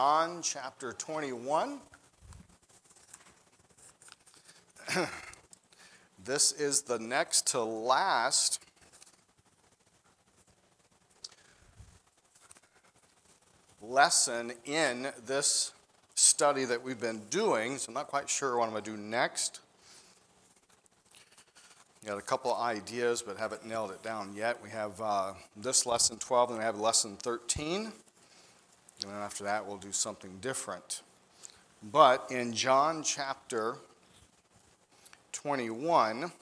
John chapter 21. This is the next to last lesson in this study that we've been doing, so I'm not quite sure what I'm going to do next. Got a couple of ideas, but haven't nailed it down yet. We have this lesson 12, and we have lesson 13. And then after that, we'll do something different. But in John chapter 21,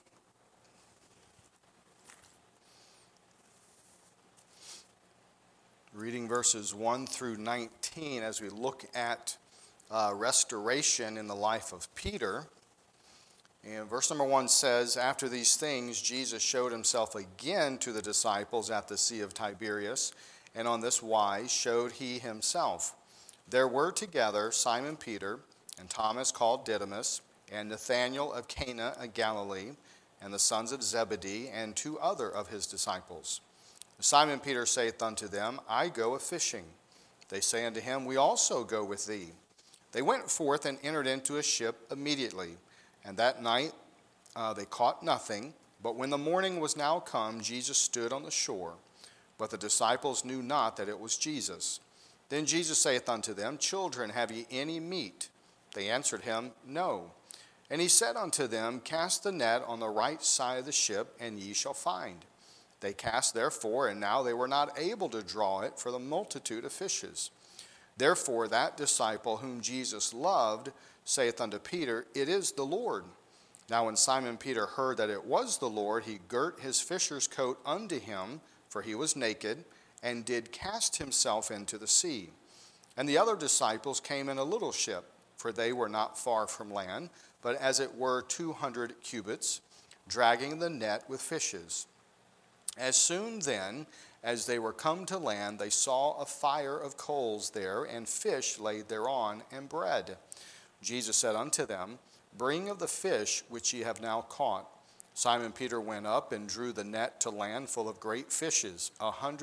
reading verses 1 through 19, as we look at restoration in the life of Peter. And verse number 1 says, "After these things, Jesus showed himself again to the disciples at the Sea of Tiberias, and on this wise showed he himself. There were together Simon Peter, and Thomas called Didymus, and Nathanael of Cana of Galilee, and the sons of Zebedee, and two other of his disciples. Simon Peter saith unto them, I go a-fishing. They say unto him, We also go with thee. They went forth and entered into a ship immediately, and that night they caught nothing. But when the morning was now come, Jesus stood on the shore. But the disciples knew not that it was Jesus. Then Jesus saith unto them, Children, have ye any meat? They answered him, No. And he said unto them, Cast the net on the right side of the ship, and ye shall find. They cast therefore, and now they were not able to draw it for the multitude of fishes. Therefore that disciple whom Jesus loved saith unto Peter, It is the Lord. Now when Simon Peter heard that it was the Lord, he girt his fisher's coat unto him, for he was naked, and did cast himself into the sea. And the other disciples came in a little ship, for they were not far from land, but as it were 200 cubits, dragging the net with fishes. As soon then as they were come to land, they saw a fire of coals there, and fish laid thereon, and bread. Jesus said unto them, Bring of the fish which ye have now caught. Simon Peter went up and drew the net to land full of great fishes,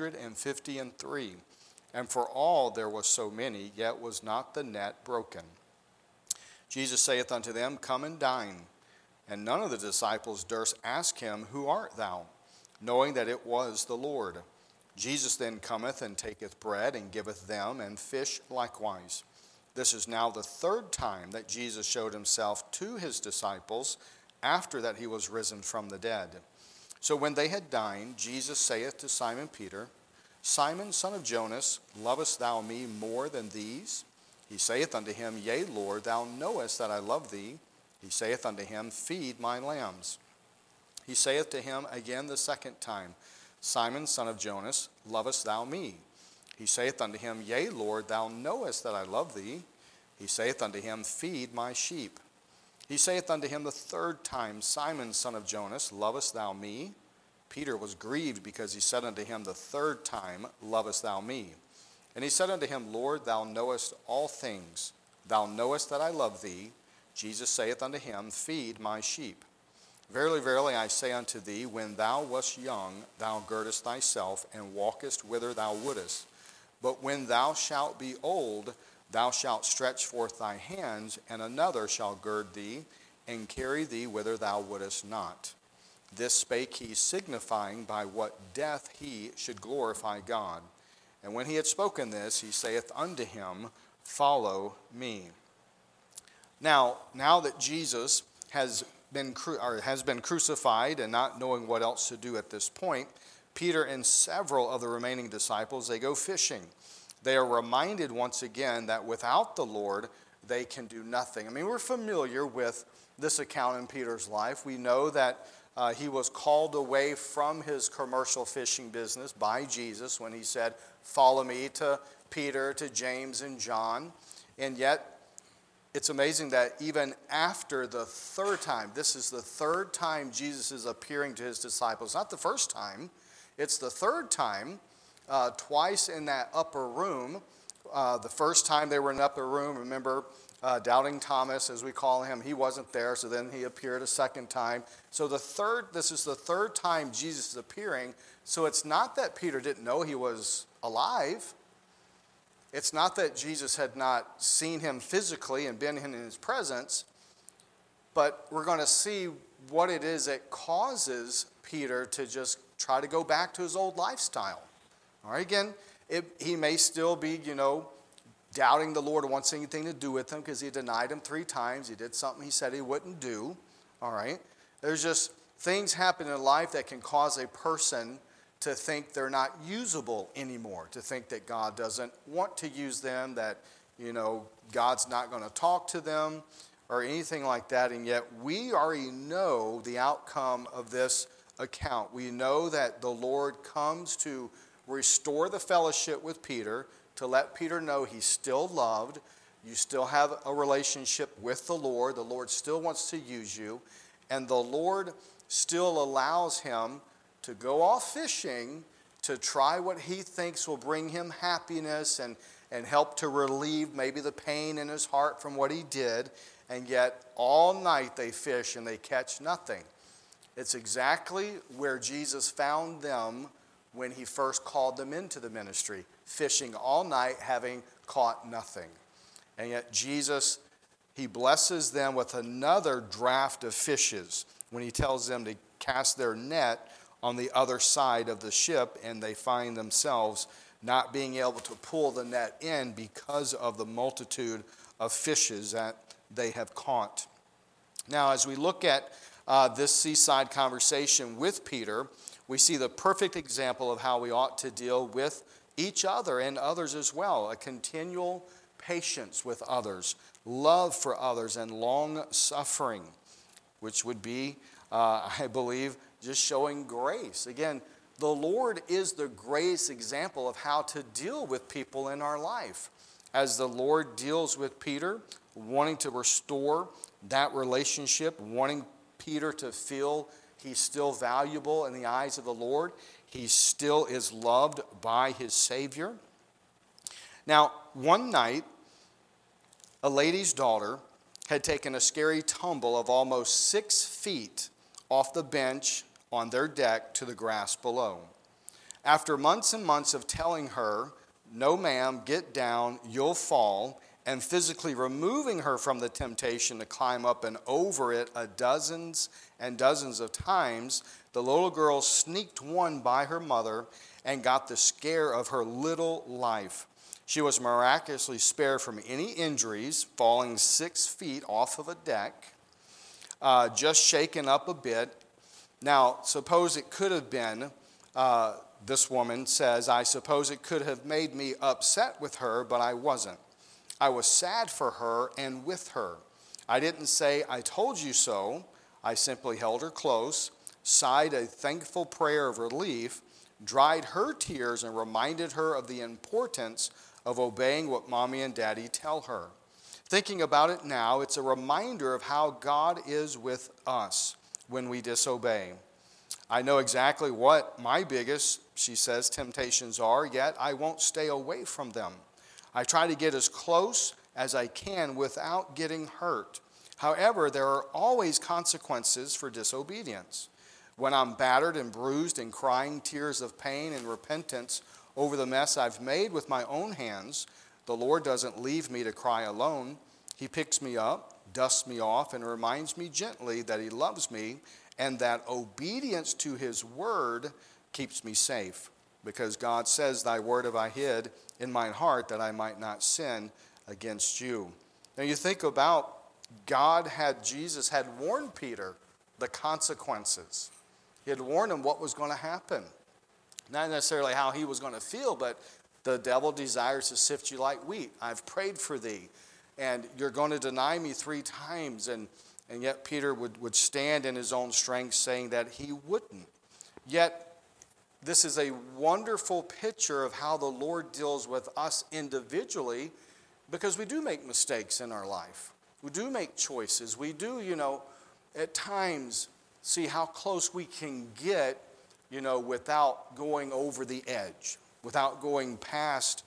153. And for all there was so many, yet was not the net broken. Jesus saith unto them, Come and dine. And none of the disciples durst ask him, Who art thou? Knowing that it was the Lord. Jesus then cometh and taketh bread and giveth them, and fish likewise. This is now the third time that Jesus showed himself to his disciples, after that he was risen from the dead. So when they had dined, Jesus saith to Simon Peter, Simon, son of Jonas, lovest thou me more than these? He saith unto him, Yea, Lord, thou knowest that I love thee. He saith unto him, Feed my lambs. He saith to him again the second time, Simon, son of Jonas, lovest thou me? He saith unto him, Yea, Lord, thou knowest that I love thee. He saith unto him, Feed my sheep. He saith unto him the third time, Simon, son of Jonas, lovest thou me? Peter was grieved because he said unto him the third time, Lovest thou me? And he said unto him, Lord, thou knowest all things. Thou knowest that I love thee. Jesus saith unto him, Feed my sheep. Verily, verily, I say unto thee, when thou wast young, thou girdest thyself, and walkest whither thou wouldest. But when thou shalt be old, thou shalt stretch forth thy hands, and another shall gird thee, and carry thee whither thou wouldest not. This spake he, signifying by what death he should glorify God. And when he had spoken this, he saith unto him, Follow me. Now that Jesus has been crucified, and not knowing what else to do at this point, Peter and several of the remaining disciples, they go fishing. They are reminded once again that without the Lord, they can do nothing. I mean, we're familiar with this account in Peter's life. We know that he was called away from his commercial fishing business by Jesus when he said, Follow me, to Peter, to James, and John. And yet, it's amazing that even after the third time, this is the third time Jesus is appearing to his disciples. Not the first time, it's the third time. Twice in that upper room. The first time they were in the upper room, remember, Doubting Thomas, as we call him, he wasn't there, so then he appeared a second time. So this is the third time Jesus is appearing. So it's not that Peter didn't know he was alive. it's not that Jesus had not seen him physically and been in his presence, but we're going to see what it is that causes Peter to just try to go back to his old lifestyle. All right, again, he may still be, doubting the Lord wants anything to do with him because he denied him 3 times. He did something he said he wouldn't do. All right, there's just things happen in life that can cause a person to think they're not usable anymore, to think that God doesn't want to use them, that, God's not going to talk to them or anything like that. And yet we already know the outcome of this account. We know that the Lord comes to restore the fellowship with Peter, to let Peter know he's still loved. You still have a relationship with the Lord. The Lord still wants to use you. And the Lord still allows him to go off fishing to try what he thinks will bring him happiness and help to relieve maybe the pain in his heart from what he did. And yet all night they fish and they catch nothing. It's exactly where Jesus found them when he first called them into the ministry, fishing all night, having caught nothing. And yet Jesus, he blesses them with another draft of fishes when he tells them to cast their net on the other side of the ship, and they find themselves not being able to pull the net in because of the multitude of fishes that they have caught. Now, as we look at this seaside conversation with Peter, we see the perfect example of how we ought to deal with each other and others as well. A continual patience with others, love for others, and long suffering, which would be, I believe, just showing grace. Again, the Lord is the greatest example of how to deal with people in our life. As the Lord deals with Peter, wanting to restore that relationship, wanting Peter to feel he's still valuable in the eyes of the Lord, he still is loved by his Savior. Now, one night, a lady's daughter had taken a scary tumble of almost 6 feet off the bench on their deck to the grass below. After months and months of telling her, "No, ma'am, get down, you'll fall," and physically removing her from the temptation to climb up and over it dozens and dozens of times, the little girl sneaked one by her mother and got the scare of her little life. She was miraculously spared from any injuries, falling 6 feet off of a deck, just shaken up a bit. Now, suppose it could have been, this woman says, I suppose it could have made me upset with her, but I wasn't. I was sad for her and with her. I didn't say, I told you so. I simply held her close, sighed a thankful prayer of relief, dried her tears, and reminded her of the importance of obeying what mommy and daddy tell her. Thinking about it now, it's a reminder of how God is with us when we disobey. I know exactly what my biggest, she says, temptations are, yet I won't stay away from them. I try to get as close as I can without getting hurt. However, there are always consequences for disobedience. When I'm battered and bruised and crying tears of pain and repentance over the mess I've made with my own hands, the Lord doesn't leave me to cry alone. He picks me up, dusts me off, and reminds me gently that he loves me and that obedience to his word keeps me safe. Because God says, thy word have I hid in mine heart that I might not sin against you. Now you think about Jesus had warned Peter the consequences. He had warned him what was going to happen. Not necessarily how he was going to feel, but the devil desires to sift you like wheat. I've prayed for thee, and you're going to deny me 3 times. And yet Peter would stand in his own strength saying that he wouldn't. Yet this is a wonderful picture of how the Lord deals with us individually, because we do make mistakes in our life. We do make choices. We do, at times see how close we can get, without going over the edge, without going past,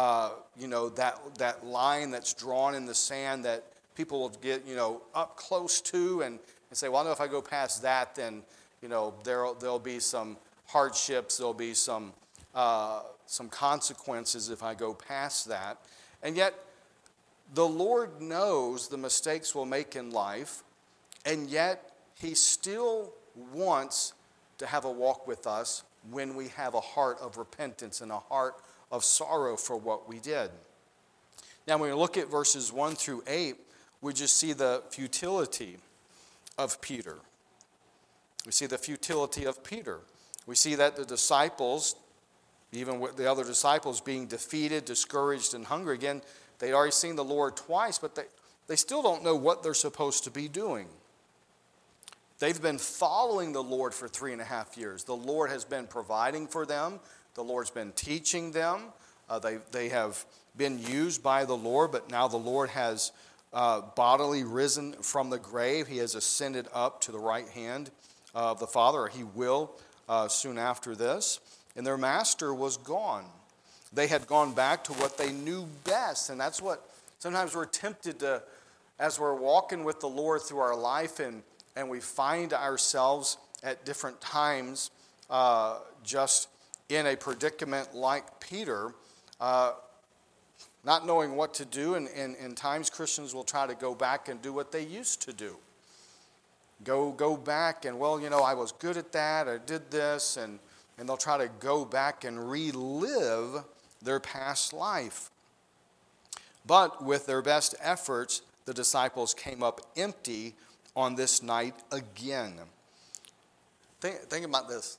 that line that's drawn in the sand that people will get, up close to and say, well, I know if I go past that, then, there'll be some hardships, there'll be some some consequences if I go past that. And yet, the Lord knows the mistakes we'll make in life, and yet He still wants to have a walk with us when we have a heart of repentance and a heart of sorrow for what we did. Now, when we look at verses 1 through 8, we just see the futility of Peter. We see the futility of Peter. We see that the disciples, even with the other disciples being defeated, discouraged, and hungry, again, they'd already seen the Lord twice, but they still don't know what they're supposed to be doing. They've been following the Lord for 3.5 years. The Lord has been providing for them. The Lord's been teaching them. They have been used by the Lord, but now the Lord has bodily risen from the grave. He has ascended up to the right hand of the Father, or He will soon after this. And their master was gone. They had gone back to what they knew best. And that's what sometimes we're tempted to, as we're walking with the Lord through our life and we find ourselves at different times just in a predicament like Peter, not knowing what to do. And in times Christians will try to go back and do what they used to do. Go back and, well, I was good at that, I did this, and they'll try to go back and relive their past life. But with their best efforts, the disciples came up empty on this night again. Think about this.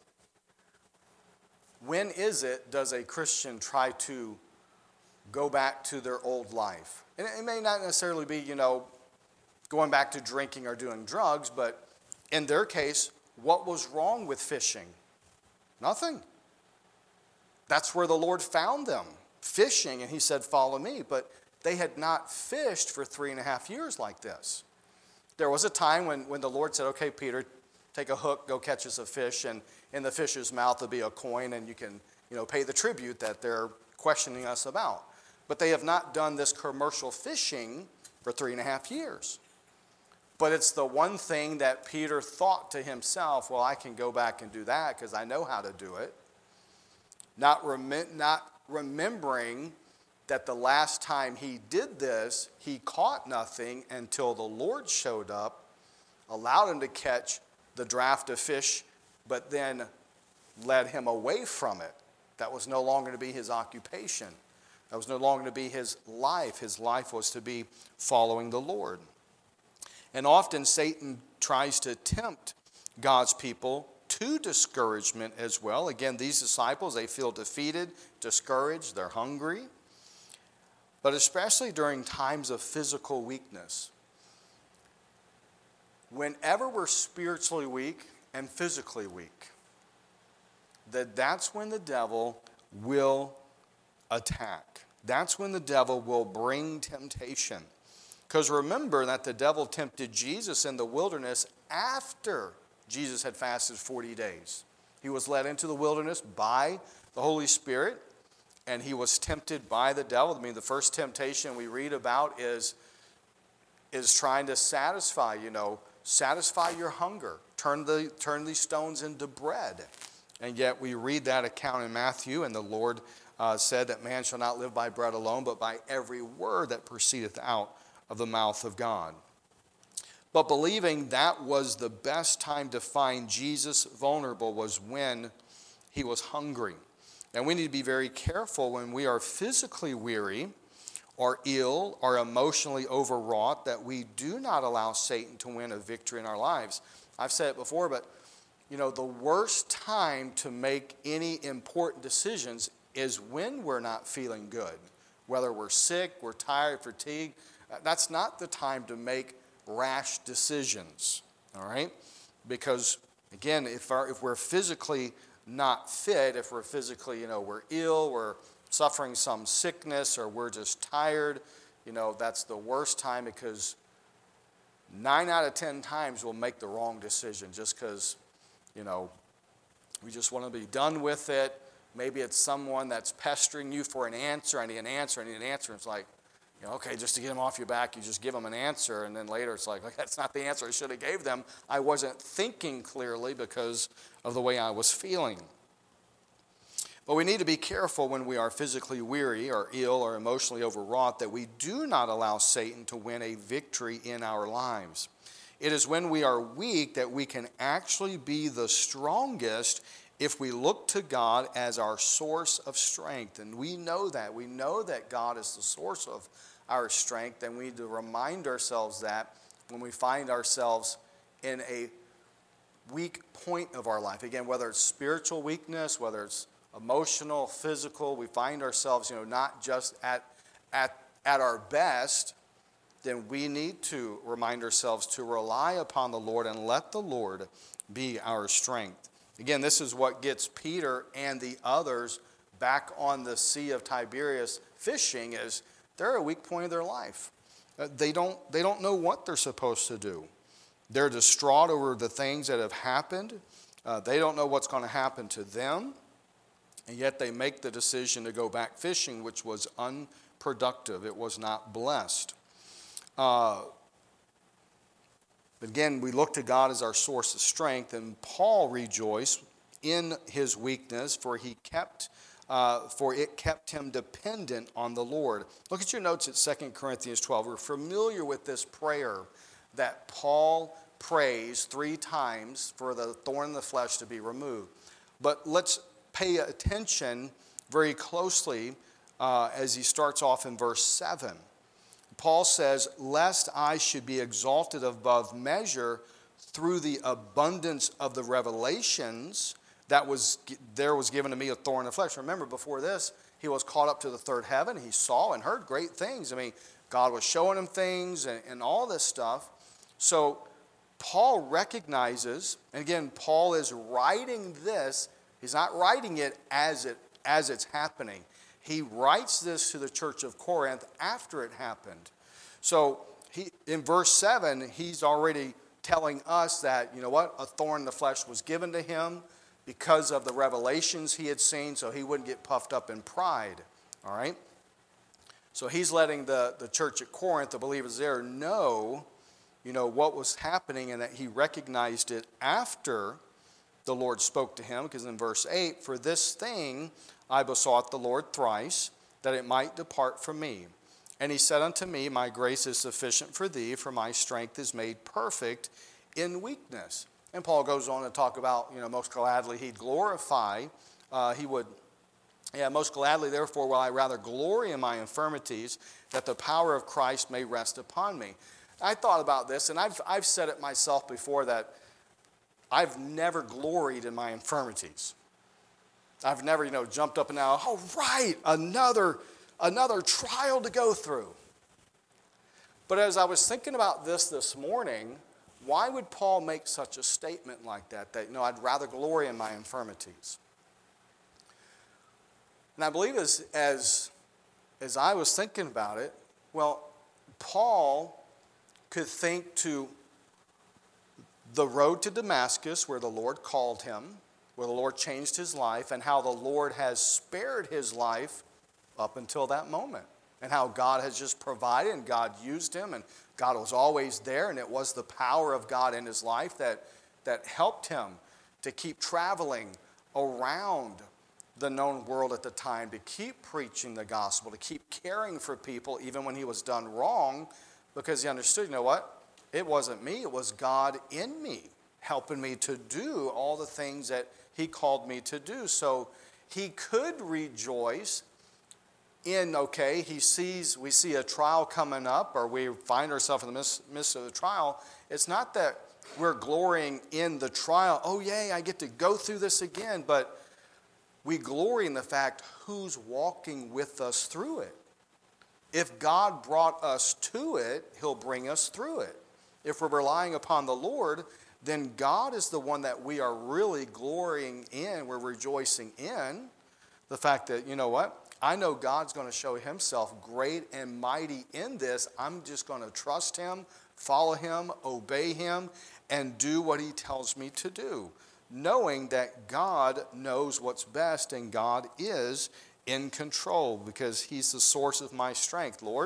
When is it does a Christian try to go back to their old life? And it may not necessarily be, going back to drinking or doing drugs, but in their case, what was wrong with fishing? Nothing. That's where the Lord found them, fishing, and He said, follow me. But they had not fished for 3.5 years like this. There was a time when the Lord said, okay, Peter, take a hook, go catch us a fish, and in the fish's mouth will be a coin, and you can, pay the tribute that they're questioning us about. But they have not done this commercial fishing for 3.5 years. But it's the one thing that Peter thought to himself, well, I can go back and do that because I know how to do it. Not remembering that the last time he did this, he caught nothing until the Lord showed up, allowed him to catch the draft of fish, but then led him away from it. That was no longer to be his occupation. That was no longer to be his life. His life was to be following the Lord. And often Satan tries to tempt God's people to discouragement as well. Again, these disciples, they feel defeated, discouraged, they're hungry. But especially during times of physical weakness. Whenever we're spiritually weak and physically weak, that's when the devil will attack. That's when the devil will bring temptation. Because remember that the devil tempted Jesus in the wilderness after Jesus had fasted 40 days. He was led into the wilderness by the Holy Spirit, and he was tempted by the devil. I mean, the first temptation we read about is trying to satisfy your hunger. Turn these stones into bread. And yet we read that account in Matthew, and the Lord said that man shall not live by bread alone, but by every word that proceedeth out of the mouth of God. But believing that was the best time to find Jesus vulnerable was when he was hungry. And we need to be very careful when we are physically weary or ill or emotionally overwrought that we do not allow Satan to win a victory in our lives. I've said it before, but the worst time to make any important decisions is when we're not feeling good. Whether we're sick, we're tired, fatigued, that's not the time to make rash decisions, all right? Because, again, if we're physically not fit, if we're physically, we're ill, we're suffering some sickness, or we're just tired, that's the worst time because 9 out of 10 times we'll make the wrong decision just because, we just want to be done with it. Maybe it's someone that's pestering you for an answer. I need an answer. And it's like, okay, just to get them off your back, you just give them an answer. And then later it's like, that's not the answer I should have gave them. I wasn't thinking clearly because of the way I was feeling. But we need to be careful when we are physically weary or ill or emotionally overwrought that we do not allow Satan to win a victory in our lives. It is when we are weak that we can actually be the strongest if we look to God as our source of strength. And we know that. We know that God is the source of our strength, and we need to remind ourselves that when we find ourselves in a weak point of our life. Again, whether it's spiritual weakness, whether it's emotional, physical, we find ourselves, not just at our best, then we need to remind ourselves to rely upon the Lord and let the Lord be our strength. Again, this is what gets Peter and the others back on the Sea of Tiberias fishing, is they're at a weak point of their life. They don't know what they're supposed to do. They're distraught over the things that have happened. They don't know what's going to happen to them. And yet they make the decision to go back fishing, which was unproductive. It was not blessed. Again, we look to God as our source of strength, and Paul rejoiced in his weakness, for it kept him dependent on the Lord. Look at your notes at 2 Corinthians 12. We're familiar with this prayer that Paul prays 3 times for the thorn in the flesh to be removed. But let's pay attention very closely as he starts off in verse 7. Paul says, lest I should be exalted above measure through the abundance of the revelations that was given to me a thorn in the flesh. Remember, before this, he was caught up to the third heaven. He saw and heard great things. God was showing him things and all this stuff. So Paul recognizes, and again, Paul is writing this. He's not writing it as it's happening. He writes this to the church of Corinth after it happened. So in verse 7, he's already telling us that, a thorn in the flesh was given to him because of the revelations he had seen, so he wouldn't get puffed up in pride. All right? So he's letting the church at Corinth, the believers there, know, what was happening, and that he recognized it after the Lord spoke to him, because in verse 8, for this thing I besought the Lord thrice, that it might depart from me. And he said unto me, my grace is sufficient for thee, for my strength is made perfect in weakness. And Paul goes on to talk about, most gladly he'd glorify, most gladly therefore will I rather glory in my infirmities, that the power of Christ may rest upon me. I thought about this, and I've said it myself before, that I've never gloried in my infirmities. I've never, jumped up and down, oh, right, another trial to go through. But as I was thinking about this morning, why would Paul make such a statement like that, I'd rather glory in my infirmities? And I believe as I was thinking about it, Paul could think to the road to Damascus, where the Lord called him, where the Lord changed his life, and how the Lord has spared his life up until that moment, and how God has just provided, and God used him, and God was always there, and it was the power of God in his life that helped him to keep traveling around the known world at the time, to keep preaching the gospel, to keep caring for people even when he was done wrong, because he understood, it wasn't me, it was God in me, helping me to do all the things that he called me to do. So he could rejoice in, we see a trial coming up, or we find ourselves in the midst of the trial. It's not that we're glorying in the trial, oh yay, I get to go through this again, but we glory in the fact who's walking with us through it. If God brought us to it, he'll bring us through it. If we're relying upon the Lord, then God is the one that we are really glorying in, we're rejoicing in. The fact that, I know God's going to show himself great and mighty in this. I'm just going to trust him, follow him, obey him, and do what he tells me to do, knowing that God knows what's best and God is in control, because he's the source of my strength. Lord,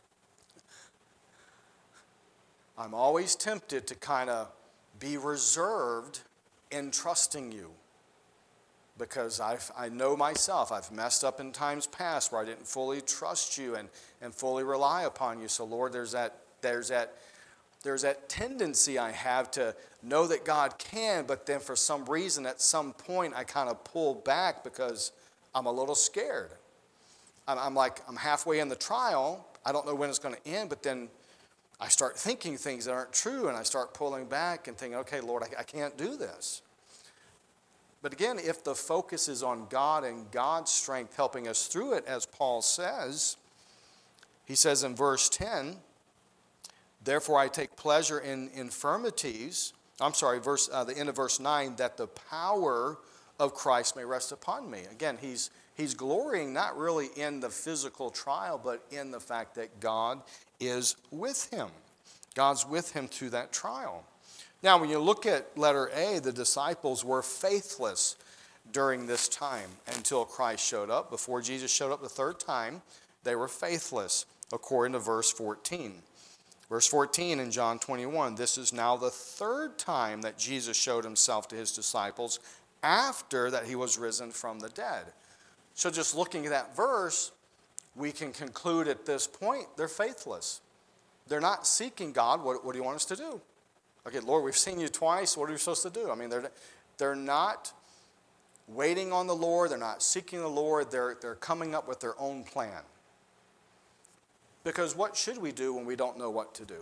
I'm always tempted to kind of be reserved in trusting you. because I know myself. I've messed up in times past where I didn't fully trust you and fully rely upon you. So Lord, there's that tendency I have to know that God can, but then for some reason at some point I kind of pull back because I'm a little scared. I'm halfway in the trial. I don't know when it's going to end, but then I start thinking things that aren't true, and I start pulling back and thinking, okay, Lord, I can't do this. But again, if the focus is on God and God's strength helping us through it, as Paul says, he says in verse 10, therefore I take pleasure in infirmities. The end of verse 9, that the power of Christ may rest upon me. Again, he's glorying not really in the physical trial, but in the fact that God is with him. God's with him through that trial. Now, when you look at letter A, the disciples were faithless during this time until Christ showed up. Before Jesus showed up the third time, they were faithless, according to verse 14. Verse 14 in John 21, this is now the third time that Jesus showed himself to his disciples after that he was risen from the dead. So just looking at that verse, we can conclude at this point they're faithless. They're not seeking God. What do you want us to do? Okay, Lord, we've seen you twice. What are we supposed to do? I mean, they're not waiting on the Lord. They're not seeking the Lord. They're coming up with their own plan. Because what should we do when we don't know what to do?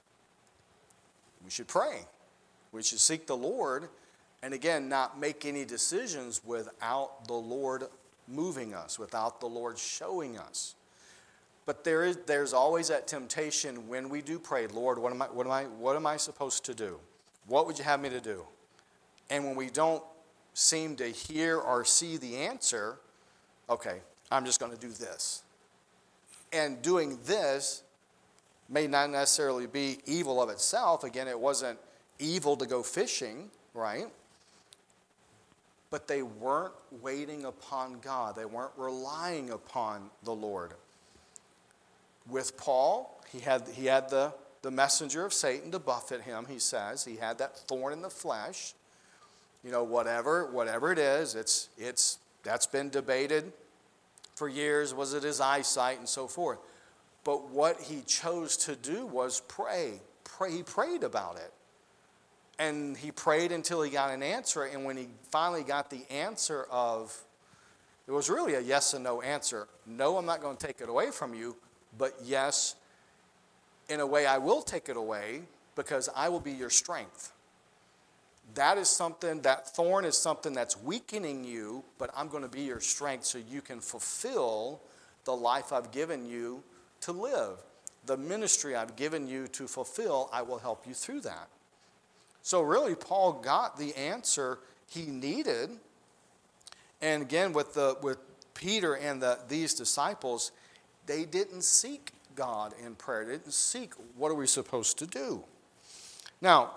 We should pray. We should seek the Lord. And again, not make any decisions without the Lord moving us, without the Lord showing us. But there's always that temptation when we do pray, Lord, what am I supposed to do? What would you have me to do? And when we don't seem to hear or see the answer, okay, I'm just going to do this. And doing this may not necessarily be evil of itself. Again, it wasn't evil to go fishing, right? But they weren't waiting upon God. They weren't relying upon the Lord. With Paul, he had the messenger of Satan to buffet him, he says. He had that thorn in the flesh. You know, whatever it is, that's been debated for years. Was it his eyesight and so forth? But what he chose to do was pray. He prayed about it. And he prayed until he got an answer. And when he finally got the answer it was really a yes and no answer. No, I'm not going to take it away from you. But yes, in a way I will take it away because I will be your strength. That thorn is something that's weakening you, but I'm going to be your strength so you can fulfill the life I've given you to live. The ministry I've given you to fulfill, I will help you through that. So really, Paul got the answer he needed. And again, with Peter and these disciples, they didn't seek God in prayer. They didn't seek, what are we supposed to do? Now,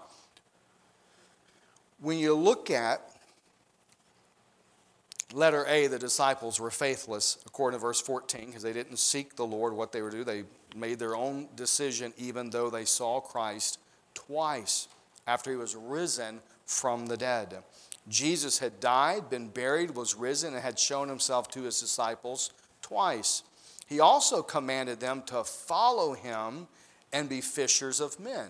when you look at letter A, the disciples were faithless, according to verse 14, because they didn't seek the Lord what they would do. They made their own decision, even though they saw Christ twice after he was risen from the dead. Jesus had died, been buried, was risen, and had shown himself to his disciples twice. He also commanded them to follow him and be fishers of men.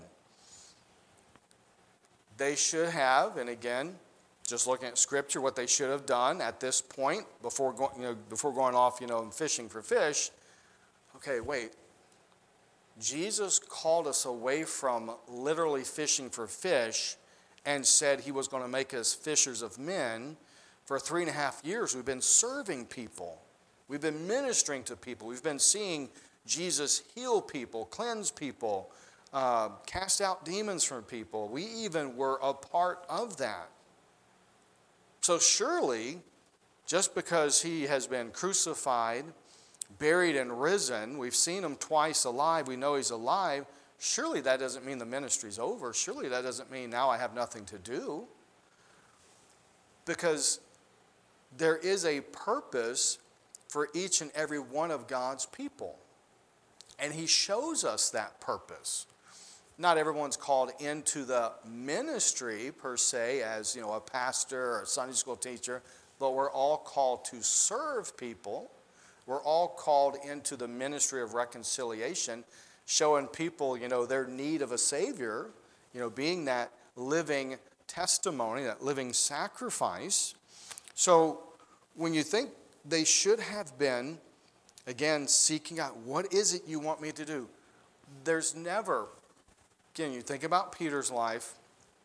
They should have, and again, just looking at Scripture, what they should have done at this point before going off, and fishing for fish. Okay, wait. Jesus called us away from literally fishing for fish and said he was going to make us fishers of men. For 3.5 years, we've been serving people. We've been ministering to people. We've been seeing Jesus heal people, cleanse people, cast out demons from people. We even were a part of that. So surely, just because he has been crucified, buried, and risen, we've seen him twice alive, we know he's alive, surely that doesn't mean the ministry's over. Surely that doesn't mean now I have nothing to do. Because there is a purpose for each and every one of God's people. And he shows us that purpose. Not everyone's called into the ministry per se as, a pastor or a Sunday school teacher. but we're all called to serve people. We're all called into the ministry of reconciliation, showing people, their need of a Savior, being that living testimony, that living sacrifice. So when you think they should have been, again, seeking out, what is it you want me to do? There's never, again, you think about Peter's life.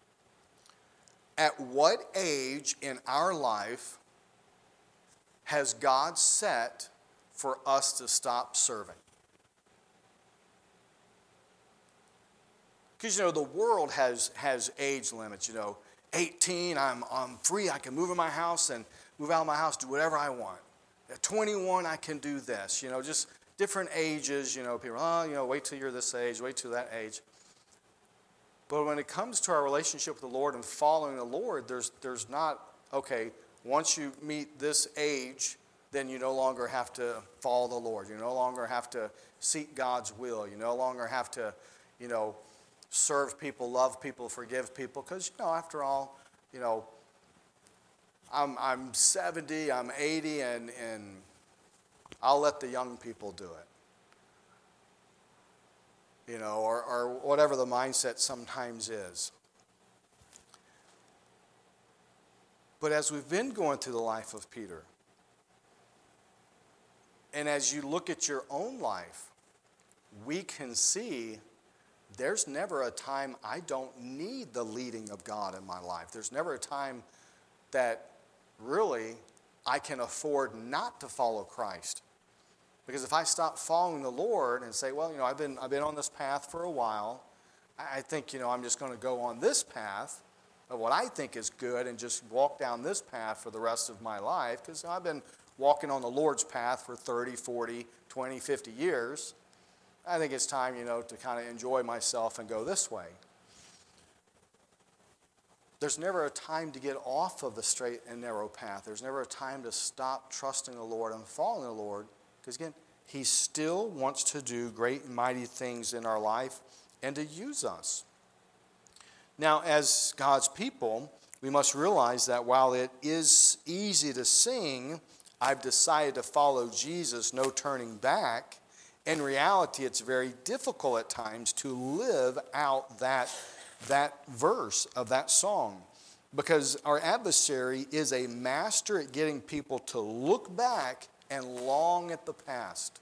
At what age in our life has God set for us to stop serving? Because, the world has age limits, 18, I'm free, I can move in my house and move out of my house, do whatever I want. At 21, I can do this, just different ages, people, wait till you're this age, wait till that age. But when it comes to our relationship with the Lord and following the Lord, there's not, okay, once you meet this age, then you no longer have to follow the Lord. You no longer have to seek God's will. You no longer have to, serve people, love people, forgive people. Because, after all, I'm 70, I'm 80, and I'll let the young people do it. Or whatever the mindset sometimes is. But as we've been going through the life of Peter, and as you look at your own life, we can see there's never a time I don't need the leading of God in my life. There's never a time that really I can afford not to follow Christ. Because if I stop following the Lord and say, well, I've been on this path for a while, I think, I'm just going to go on this path of what I think is good and just walk down this path for the rest of my life, because I've been walking on the Lord's path for 30, 40, 20, 50 years. I think it's time, to kind of enjoy myself and go this way. There's never a time to get off of the straight and narrow path. There's never a time to stop trusting the Lord and following the Lord. Because again, He still wants to do great and mighty things in our life and to use us. Now, as God's people, we must realize that while it is easy to sing, I've decided to follow Jesus, no turning back, in reality, it's very difficult at times to live out that verse of that song. Because our adversary is a master at getting people to look back and long at the past.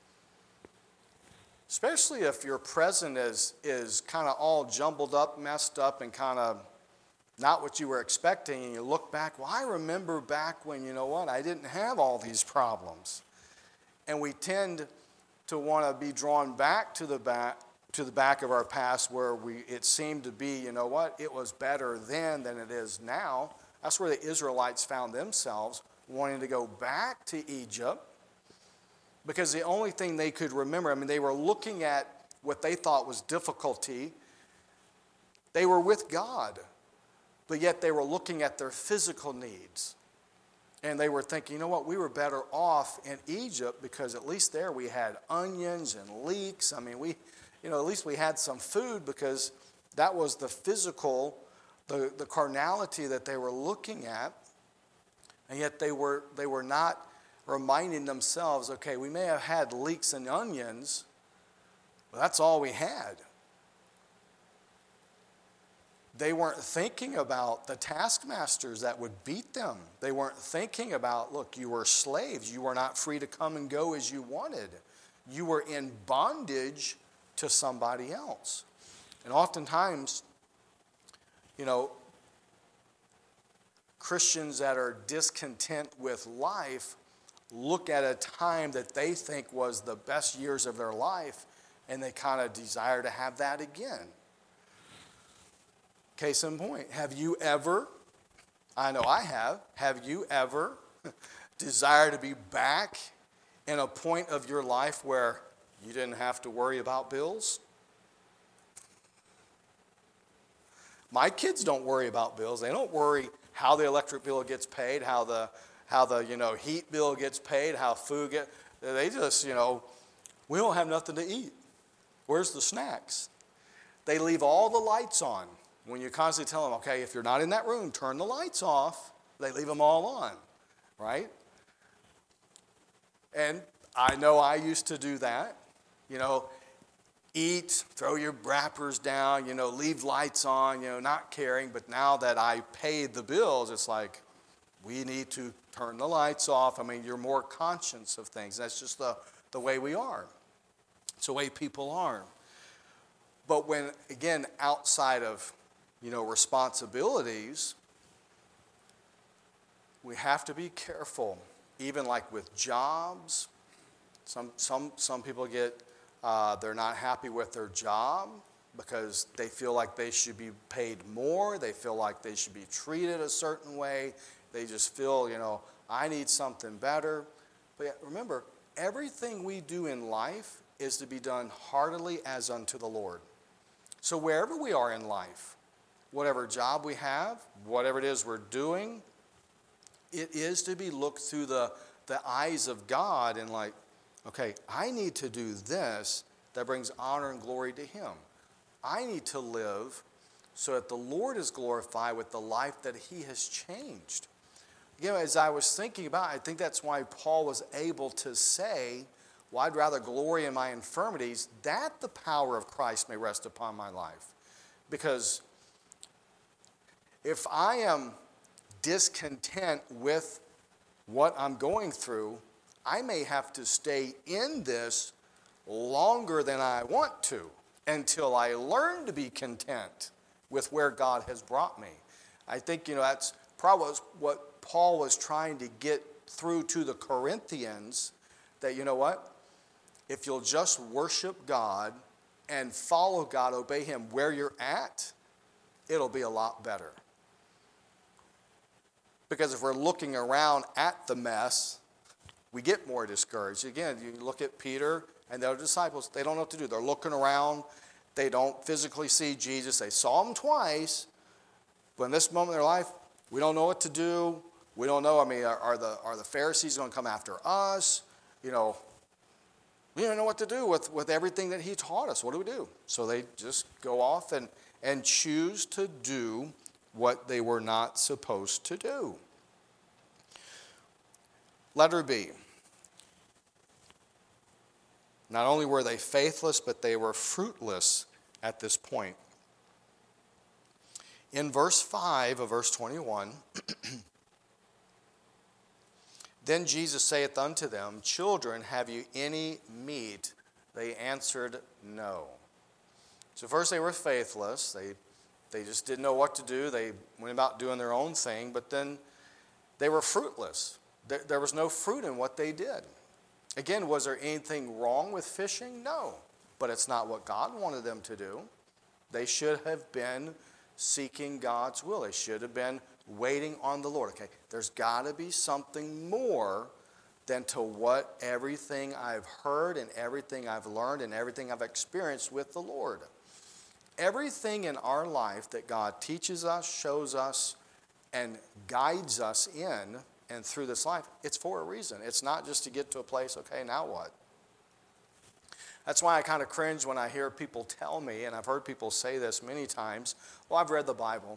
Especially if your present is kind of all jumbled up, messed up, and kind of not what you were expecting, and you look back, well, I remember back when, I didn't have all these problems. And we tend to want to be drawn back to the back of our past where it seemed to be, it was better then than it is now. That's where the Israelites found themselves, wanting to go back to Egypt, because the only thing they could remember, they were looking at what they thought was difficulty. They were with God, but yet they were looking at their physical needs. And they were thinking, we were better off in Egypt because at least there we had onions and leeks. At least we had some food, because that was the physical, the carnality that they were looking at. And yet they were not reminding themselves, okay, we may have had leeks and onions, but that's all we had. They weren't thinking about the taskmasters that would beat them. They weren't thinking about, look, you were slaves. You were not free to come and go as you wanted. You were in bondage to somebody else. And oftentimes, Christians that are discontent with life look at a time that they think was the best years of their life, and they kind of desire to have that again. Case in point, have you ever, I know I have you ever desired to be back in a point of your life where you didn't have to worry about bills? My kids don't worry about bills. They don't worry how the electric bill gets paid, how the heat bill gets paid, how food gets. They just, we don't have nothing to eat. Where's the snacks? They leave all the lights on. When you constantly tell them, okay, if you're not in that room, turn the lights off, they leave them all on. right? And I know I used to do that. Eat, throw your wrappers down, leave lights on, not caring. But now that I paid the bills, it's like, we need to turn the lights off. I mean, you're more conscious of things. That's just the way we are. It's the way people are. But when, again, outside of, responsibilities, we have to be careful. Even like with jobs, some people get, they're not happy with their job because they feel like they should be paid more. They feel like they should be treated a certain way. They just feel, I need something better. But yet, remember, everything we do in life is to be done heartily as unto the Lord. So wherever we are in life, whatever job we have, whatever it is we're doing, it is to be looked through the eyes of God and like, okay, I need to do this that brings honor and glory to Him. I need to live so that the Lord is glorified with the life that He has changed. As I was thinking about it, I think that's why Paul was able to say, well, I'd rather glory in my infirmities, that the power of Christ may rest upon my life. Because if I am discontent with what I'm going through, I may have to stay in this longer than I want to until I learn to be content with where God has brought me. I think, that's probably what Paul was trying to get through to the Corinthians, that, if you'll just worship God and follow God, obey Him where you're at, it'll be a lot better. Because if we're looking around at the mess, we get more discouraged. Again, you look at Peter and the other disciples, they don't know what to do. They're looking around. They don't physically see Jesus. They saw Him twice, but in this moment in their life, we don't know what to do. We don't know, are the Pharisees going to come after us? We don't know what to do with everything that He taught us. What do we do? So they just go off and choose to do what they were not supposed to do. Letter B. Not only were they faithless, but they were fruitless at this point. In verse 5 of verse 21, Then Jesus saith unto them, Children, have you any meat? They answered, No. So first they were faithless. They just didn't know what to do. They went about doing their own thing, but then they were fruitless. There was no fruit in what they did. Again, was there anything wrong with fishing? No. But it's not what God wanted them to do. They should have been seeking God's will. They should have been waiting on the Lord. Okay, there's got to be something more than to what everything I've heard and everything I've learned and everything I've experienced with the Lord. Everything in our life that God teaches us, shows us, and guides us in and through this life, it's for a reason. It's not just to get to a place, okay, now what? That's why I kind of cringe when I hear people tell me, and I've heard people say this many times, well, I've read the Bible.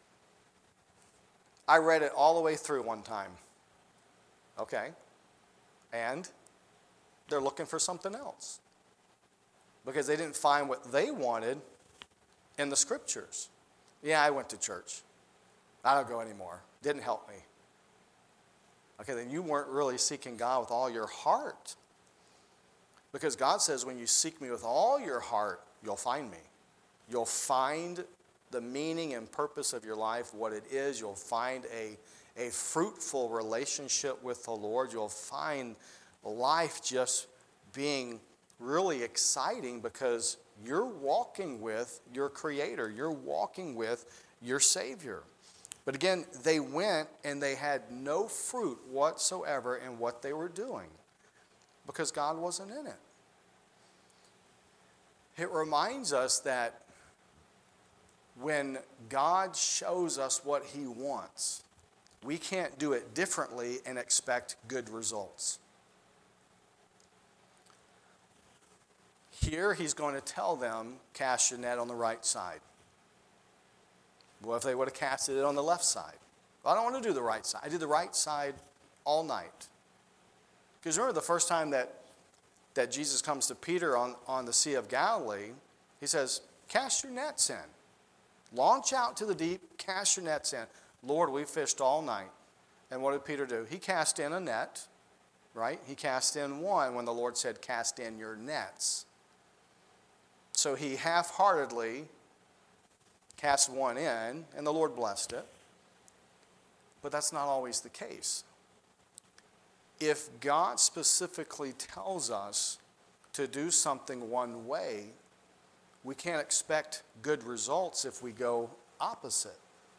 I read it all the way through one time. Okay. And they're looking for something else. Because they didn't find what they wanted in the Scriptures. Yeah, I went to church. I don't go anymore. Didn't help me. Okay, then you weren't really seeking God with all your heart. Because God says when you seek me with all your heart, you'll find me. You'll find the meaning and purpose of your life, what it is. You'll find a fruitful relationship with the Lord. You'll find life just being really exciting because you're walking with your Creator. You're walking with your Savior. But again, they went and they had no fruit whatsoever in what they were doing because God wasn't in it. It reminds us that when God shows us what He wants, we can't do it differently and expect good results. Here He's going to tell them, cast your net on the right side. What if they would have casted it on the left side? Well, I don't want to do the right side. I did the right side all night. Because remember the first time that Jesus comes to Peter on the Sea of Galilee, he says, cast your nets in. Launch out to the deep, cast your nets in. Lord, we fished all night. And what did Peter do? He cast in a net, right? He cast in one when the Lord said, cast in your nets. So he half-heartedly cast one in, and the Lord blessed it. But that's not always the case. If God specifically tells us to do something one way, we can't expect good results if we go opposite.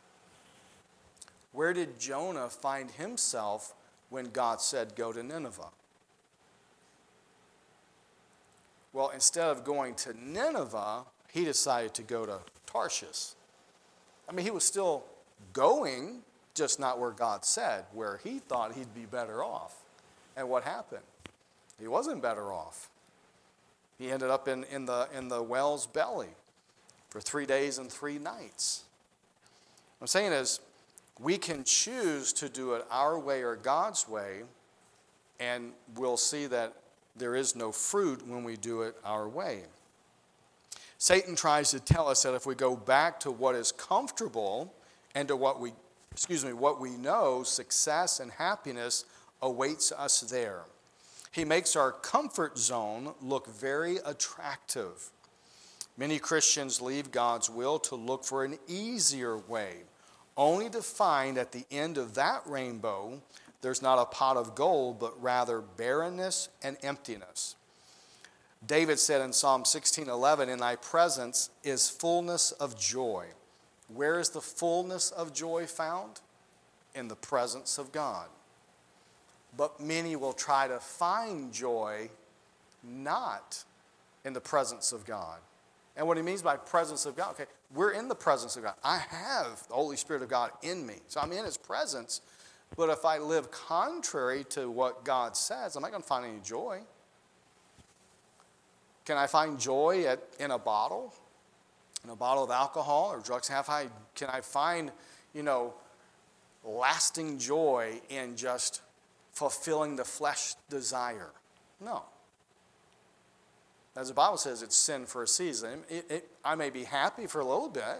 Where did Jonah find himself when God said, go to Nineveh? Well, instead of going to Nineveh, he decided to go to Tarshish. I mean, he was still going, just not where God said, where he thought he'd be better off. And what happened? He wasn't better off. He ended up in the whale's belly for 3 days and 3 nights. What I'm saying is, we can choose to do it our way or God's way, and we'll see that there is no fruit when we do it our way. Satan tries to tell us that if we go back to what is comfortable and to what we know, success and happiness awaits us there. He makes our comfort zone look very attractive. Many Christians leave God's will to look for an easier way, only to find at the end of that rainbow, there's not a pot of gold, but rather barrenness and emptiness. David said in Psalm 16:11, in thy presence is fullness of joy. Where is the fullness of joy found? In the presence of God. But many will try to find joy not in the presence of God. And what he means by presence of God, okay, we're in the presence of God. I have the Holy Spirit of God in me. So I'm in his presence. But if I live contrary to what God says, I'm not going to find any joy. Can I find joy in a bottle? In a bottle of alcohol or drugs? Can I find, lasting joy in just fulfilling the flesh desire? No. As the Bible says, it's sin for a season. I may be happy for a little bit,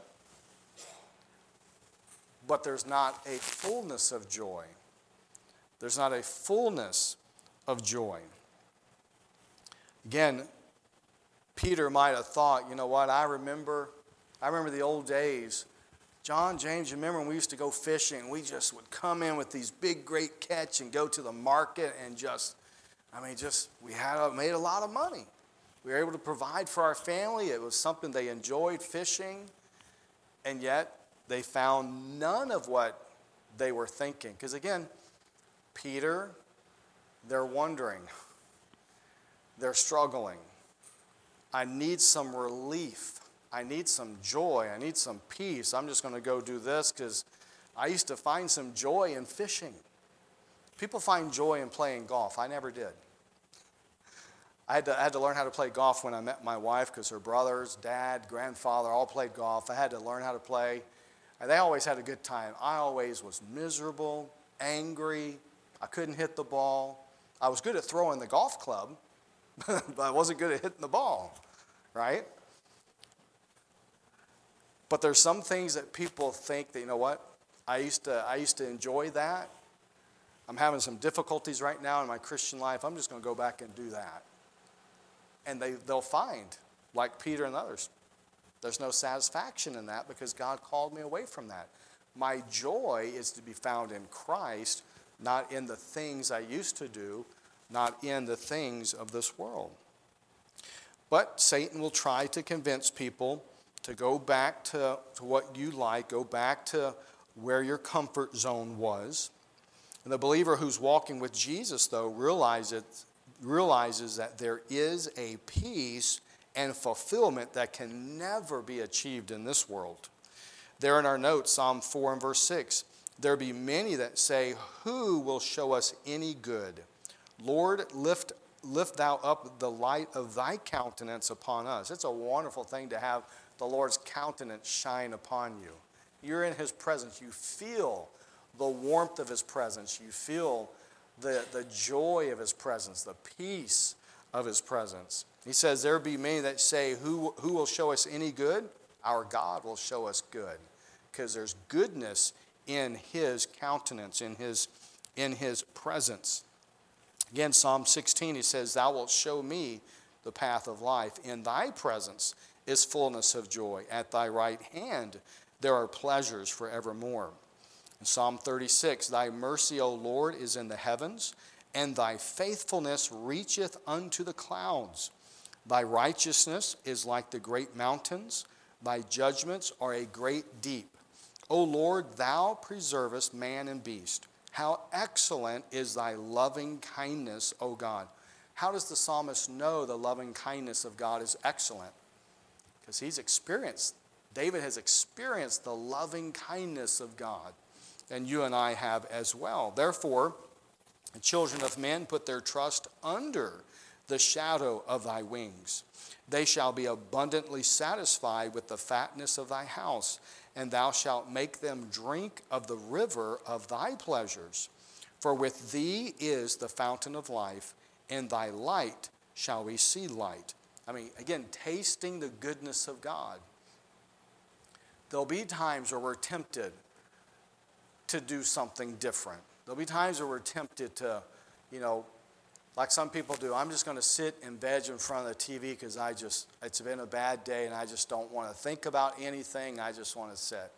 but there's not a fullness of joy. There's not a fullness of joy. Again, Peter might have thought, you know what, I remember the old days. John, James, you remember when we used to go fishing? We just would come in with these big, great catch and go to the market and we had made a lot of money. We were able to provide for our family. It was something they enjoyed, fishing, and yet they found none of what they were thinking. Because again, Peter, they're wondering. They're struggling. I need some relief. I need some joy. I need some peace. I'm just going to go do this because I used to find some joy in fishing. People find joy in playing golf. I never did. I had to learn how to play golf when I met my wife because her brothers, dad, grandfather all played golf. I had to learn how to play. And they always had a good time. I always was miserable, angry. I couldn't hit the ball. I was good at throwing the golf club, but I wasn't good at hitting the ball, right? But there's some things that people think that, you know what, I used to enjoy that. I'm having some difficulties right now in my Christian life. I'm just going to go back and do that. And they'll find, like Peter and others, there's no satisfaction in that because God called me away from that. My joy is to be found in Christ, not in the things I used to do, not in the things of this world. But Satan will try to convince people to go back to what you like, go back to where your comfort zone was. And the believer who's walking with Jesus, though, realizes that there is a peace and fulfillment that can never be achieved in this world. There in our notes, Psalm 4 and verse 6, there be many that say, who will show us any good? Lord, lift thou up the light of thy countenance upon us. It's a wonderful thing to have the Lord's countenance shine upon you. You're in his presence. You feel the warmth of his presence. You feel the joy of his presence, the peace of his presence. He says, there be many that say, who will show us any good? Our God will show us good. Because there's goodness in his countenance, in his presence. Again, Psalm 16, he says, thou wilt show me the path of life. In thy presence is fullness of joy. At thy right hand there are pleasures forevermore. In Psalm 36, thy mercy, O Lord, is in the heavens, and thy faithfulness reacheth unto the clouds. Thy righteousness is like the great mountains. Thy judgments are a great deep. O Lord, thou preservest man and beast. How excellent is thy loving kindness, O God. How does the psalmist know the loving kindness of God is excellent? Because David has experienced the loving kindness of God. And you and I have as well. Therefore, the children of men put their trust under the shadow of thy wings. They shall be abundantly satisfied with the fatness of thy house, and thou shalt make them drink of the river of thy pleasures. For with thee is the fountain of life, in thy light shall we see light. Again, tasting the goodness of God. There'll be times where we're tempted to do something different. There'll be times where we're tempted to, like some people do, I'm just going to sit and veg in front of the TV because it's been a bad day and I just don't want to think about anything. I just want to sit.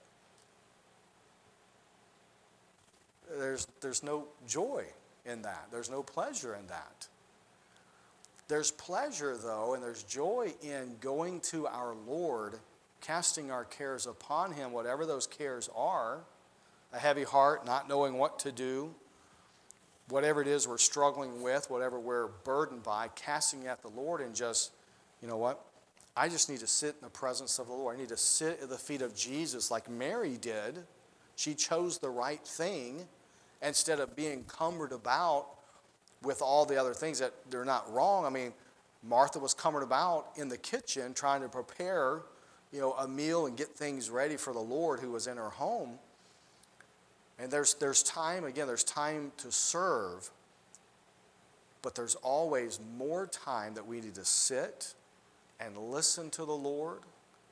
There's no joy in that. There's no pleasure in that. There's pleasure, though, and there's joy in going to our Lord, casting our cares upon him, whatever those cares are. A heavy heart, not knowing what to do, whatever it is we're struggling with, whatever we're burdened by, casting it at the Lord and just, you know what? I just need to sit in the presence of the Lord. I need to sit at the feet of Jesus like Mary did. She chose the right thing instead of being cumbered about with all the other things that they're not wrong. Martha was cumbered about in the kitchen trying to prepare, a meal and get things ready for the Lord who was in her home. And there's time to serve, but there's always more time that we need to sit and listen to the Lord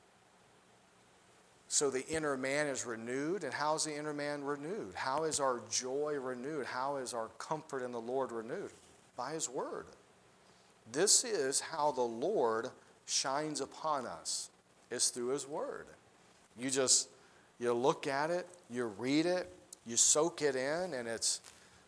so the inner man is renewed. And how is the inner man renewed? How is our joy renewed? How is our comfort in the Lord renewed? By his word. This is how the Lord shines upon us, is through his word. You look at it, you read it, you soak it in, and it's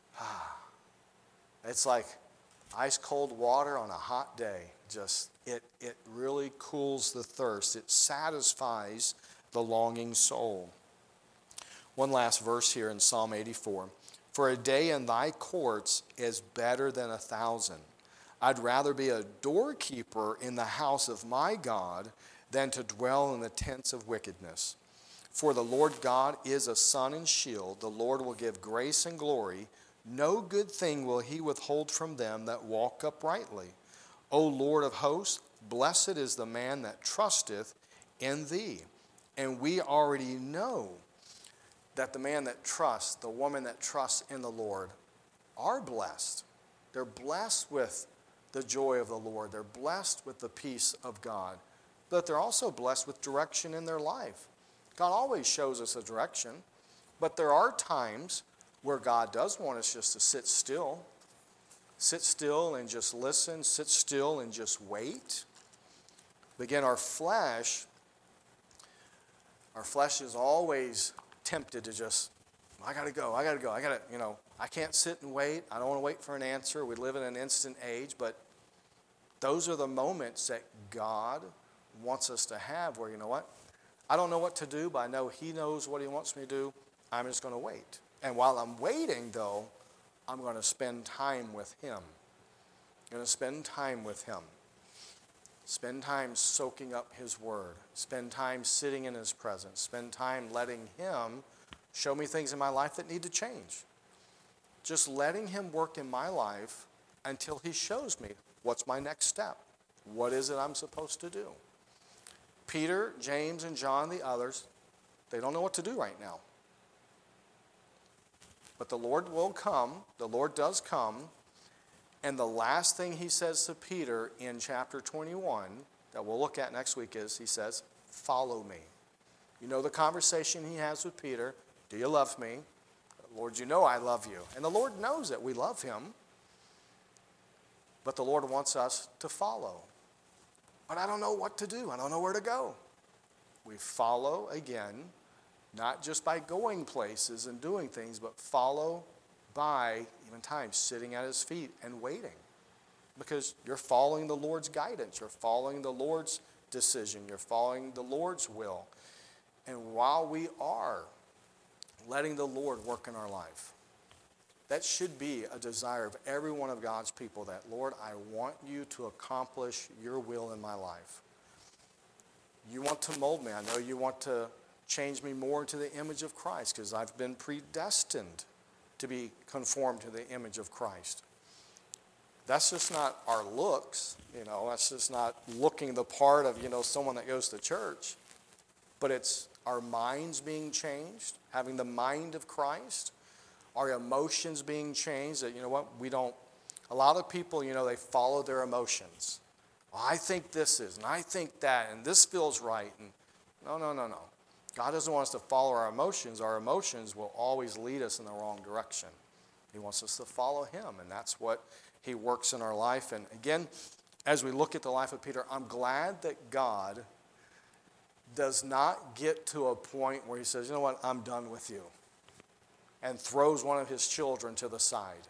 like ice cold water on a hot day. It really cools the thirst. It satisfies the longing soul. One last verse here in Psalm 84. For a day in thy courts is better than 1,000. I'd rather be a doorkeeper in the house of my God than to dwell in the tents of wickedness. For the Lord God is a sun and shield. The Lord will give grace and glory. No good thing will he withhold from them that walk uprightly. O Lord of hosts, blessed is the man that trusteth in thee. And we already know that the man that trusts, the woman that trusts in the Lord, are blessed. They're blessed with the joy of the Lord. They're blessed with the peace of God. But they're also blessed with direction in their life. God always shows us a direction, but there are times where God does want us just to sit still and just listen, sit still and just wait. But again, our flesh is always tempted to just, I gotta go, I can't sit and wait. I don't want to wait for an answer. We live in an instant age, but those are the moments that God wants us to have where, I don't know what to do, but I know he knows what he wants me to do. I'm just going to wait. And while I'm waiting, though, I'm going to spend time with him. I'm going to spend time with him. Spend time soaking up his word. Spend time sitting in his presence. Spend time letting him show me things in my life that need to change. Just letting him work in my life until he shows me what's my next step. What is it I'm supposed to do? Peter, James, and John, the others, they don't know what to do right now. But the Lord will come. The Lord does come. And the last thing he says to Peter in chapter 21 that we'll look at next week is he says, follow me. You know the conversation he has with Peter. Do you love me? Lord, you know I love you. And the Lord knows that we love him. But the Lord wants us to follow. But I don't know what to do. I don't know where to go. We follow again, not just by going places and doing things, but follow by, even times, sitting at his feet and waiting. Because you're following the Lord's guidance. You're following the Lord's decision. You're following the Lord's will. And while we are letting the Lord work in our life, that should be a desire of every one of God's people that, Lord, I want you to accomplish your will in my life. You want to mold me. I know you want to change me more into the image of Christ because I've been predestined to be conformed to the image of Christ. That's just not our looks, that's just not looking the part of, someone that goes to church. But it's our minds being changed, having the mind of Christ, our emotions being changed. That, a lot of people, they follow their emotions. Well, I think this is, and I think that, and this feels right. And no. God doesn't want us to follow our emotions. Our emotions will always lead us in the wrong direction. He wants us to follow him, and that's what he works in our life. And again, as we look at the life of Peter, I'm glad that God does not get to a point where he says, you know what, I'm done with you, and throws one of his children to the side.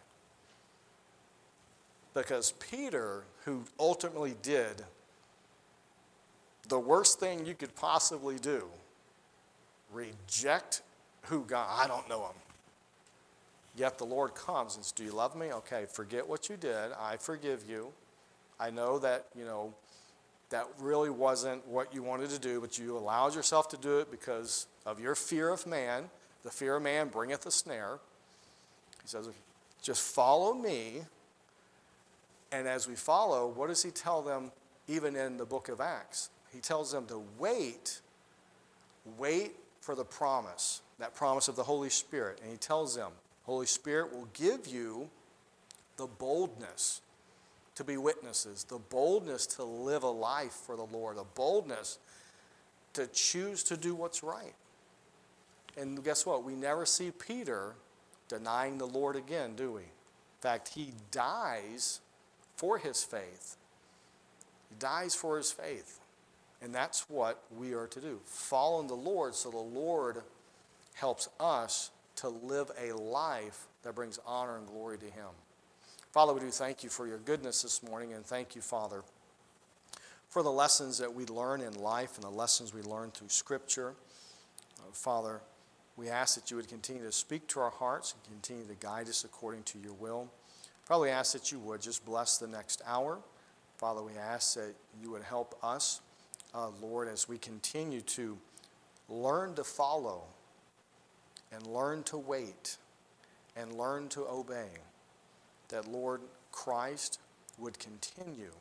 Because Peter, who ultimately did the worst thing you could possibly do, reject who God, I don't know him. Yet the Lord comes and says, do you love me? Okay, forget what you did. I forgive you. I know that, that really wasn't what you wanted to do, but you allowed yourself to do it because of your fear of man. The fear of man bringeth a snare. He says, just follow me. And as we follow, what does he tell them even in the book of Acts? He tells them to wait for the promise, that promise of the Holy Spirit. And he tells them, Holy Spirit will give you the boldness to be witnesses, the boldness to live a life for the Lord, the boldness to choose to do what's right. And guess what? We never see Peter denying the Lord again, do we? In fact, he dies for his faith. He dies for his faith. And that's what we are to do. Follow the Lord so the Lord helps us to live a life that brings honor and glory to him. Father, we do thank you for your goodness this morning, and thank you, Father, for the lessons that we learn in life and the lessons we learn through Scripture. Father, we ask that you would continue to speak to our hearts and continue to guide us according to your will. Probably ask that you would just bless the next hour. Father, we ask that you would help us, Lord, as we continue to learn to follow and learn to wait and learn to obey, that, Lord, Christ would continue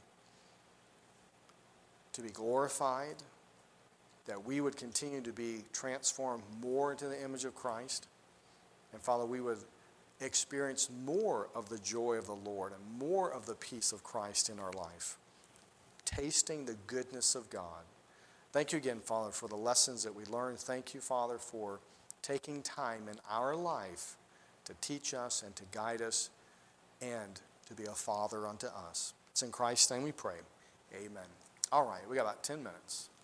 to be glorified, that we would continue to be transformed more into the image of Christ, and, Father, we would experience more of the joy of the Lord and more of the peace of Christ in our life, tasting the goodness of God. Thank you again, Father, for the lessons that we learned. Thank you, Father, for taking time in our life to teach us and to guide us and to be a father unto us. It's in Christ's name we pray. Amen. All right, we got about 10 minutes.